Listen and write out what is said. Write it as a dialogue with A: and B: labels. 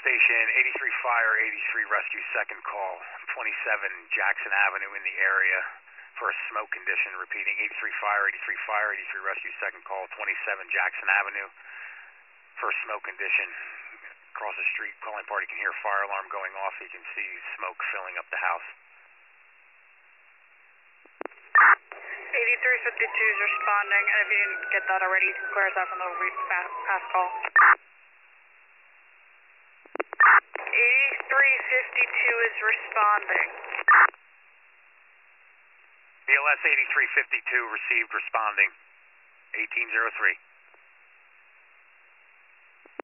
A: Station, 83 Fire, 83 Rescue, second call, 27 Jackson Avenue in the area for a smoke condition. Repeating, 83 Fire, 83 Fire, 83 Rescue, second call, 27 Jackson Avenue for a smoke condition. Across the street, calling party can hear fire alarm going off. You can see smoke filling up the house.
B: 8352 is responding, and if you didn't get that already, you can clear us out from the past call. 8352 is responding.
A: BLS 8352 received, responding. 1803.